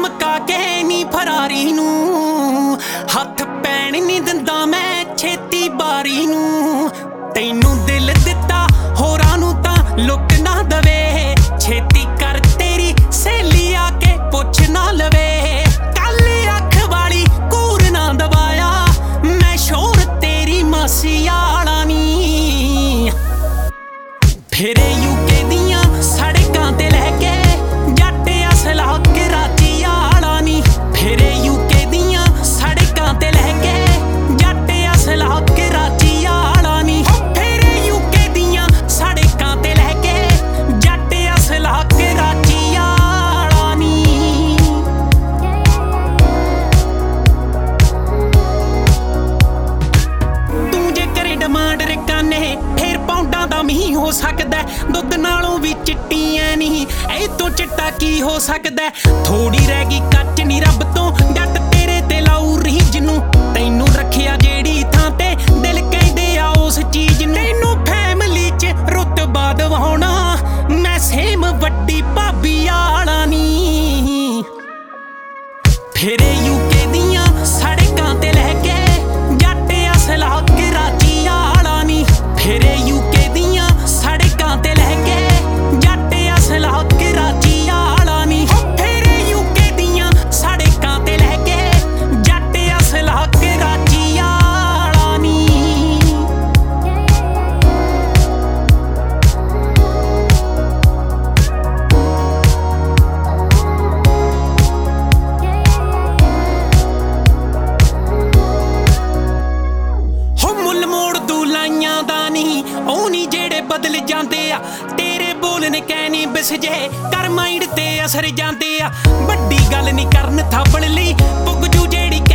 ਧਮਕਾ ਕੇ ਨੀ ਫਰਾਰੀ ਨੂੰ, ਹੱਥ ਪੈਣ ਨੀ ਦਿੰਦਾ ਮੈਂ ਛੇਤੀ ਬਾਰੀ ਨੂੰ। ਤੈਨੂੰ ਦਿਲ ਦਿੱਤਾ ਹੋਰਾਂ ਨੂੰ ਤਾਂ ਲੁੱਕ ਨਾ ਦਵੇ, ਛੇਤੀ ਕਰ ਤੇਰੀ ਸਹੇਲੀ ਆ ਕੇ ਪੁੱਛ ਨਾ ਲਵੇ। ਕੱਲ ਅੱਖ ਵਾਲੀ ਘੂਰ ਨਾ ਦਵਾਇਆ ਮੈਂ ਸ਼ੋਰ ਤੇਰੀ ਮਾਸੀ ਆਲਾ ਨੀ। ਫਿਰੇ ਯੂਕੇ ਦੀਆਂ ਸੜਕਾਂ ਤੇ ਲੈ ਕੇ ਜੱਟ ਅਸਲਾ ਕਰਾਚੀ ਆਲਾ ਨੀ। ਫਿਰੇ ਯੂਕੇ ਦੀਆਂ ਸੜਕਾਂ ਤੇ ਲੈ ਕੇ ਜੱਟ ਅਸਲਾ ਕਰਾਚੀ ਆਲਾ ਨੀ। ਫਿਰੇ ਯੂਕੇ ਦੀਆਂ ਸੜਕਾਂ ਤੇ ਲੈ ਕੇ ਜੱਟ ਅਸਲਾ ਕਰਾਚੀ ਆਲਾ ਨੀ। ਤੂੰ ਜੇ ਕਰੇ ਡਿਮਾਂਡ ਰਕਾਨੇ ਫੇਰ ਪੌਂਡਾਂ ਦਾ ਮੀਂਹ ਹੋ ਸਕਦਾ, ਦੁੱਧ ਨਾਲੋਂ ਵੀ ਚਿੱਟੀ ਐ ਨੀ ਇਹ ਤੋਂ ਚਿੱਟਾ ਕੀ ਹੋ ਸਕਦਾ। ਥੋੜੀ ਰਹਿ ਗਈ ਕੱਚ ਨੀ ਰੱਬ ਤੋਂ ਜੱਟ ਤੇਰੇ ਤੇ ਲਾਊ ਰੀਝ ਨੂੰ, ਤੈਨੂੰ ਰੱਖਿਆ ਜਿਹੜੀ ਥਾਂ ਤੇ ਦਿਲ ਕਹਿੰਦੇ ਆ ਉਸ ਚੀਜ਼ ਨੂੰ। ਤੈਨੂੰ ਫੈਮਲੀ 'ਚ ਰੁਤਬਾ ਦਵਾਉਣਾ ਮੈਂ ਸੇਮ ਵੱਡੀ ਭਾਬੀ ਆਲਾ ਨੀ। ਫਿਰੇ ਯੂਕੇ ਦੀਆਂ ਸੜਕਾਂ ਤੇ ਲੈ ਕੇ ਜੱਟ ਅਸਲਾ ਕਰਾਚੀ ਆਲਾ ਨੀ। ਫਿਰੇ ਯੂਕੇ ਦੀਆਂ ਸੜਕਾਂ ਤੇ ਲੈ ਕੇ ਜੱਟ ਅਸਲਾ ਕਰਾਚੀ ਆਲਾ ਨੀ। ਫਿਰੇ ਯੂਕੇ ਦੀਆਂ ਸੜਕਾਂ ਤੇ ਲੈ ਕੇ ਜੱਟ ਅਸਲਾ ਕਰਾਚੀ ਆਲਾ ਨੀ। ਹੋ ਮੁੱਲ ਮੋੜ ਦੁਲਾਈਆਂ ਦਾ ਨਹੀਂ ਉਹ ਨੀ ਜਿਹੜੇ ਬਦਲ ਜਾਂਦੇ ਆ, ਤੇਰੇ ਬੋਲ ਨੇ ਕਹਿਣੀ ਬਿਸ ਜੇ ਕਰ ਮਾਈਂਡ ਤੇ ਅਸਰ ਜਾਂਦੇ ਆ। ਵੱਡੀ ਗੱਲ ਨੀ ਕਰਨ ਥਾਪੜ ਲਈ ਪੁੱਗ ਜੂ ਜਿਹੜੀ